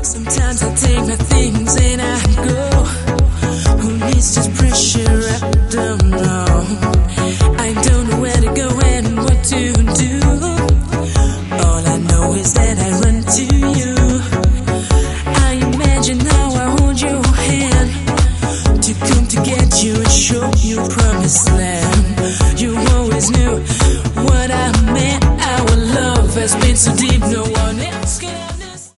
Sometimes I take my things and I go. Who needs this pressure? I don't know. I don't know where to go and what to do. All I know is that I run to you. I imagine how I hold your hand to come to get you and show you promised land. You always knew what I meant. Our love has been so deep, no